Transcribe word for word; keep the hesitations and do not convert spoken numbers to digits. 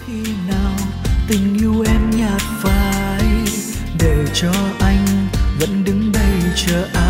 khi nào tình yêu em nhạt phai để cho anh vẫn đứng đây chờ anh.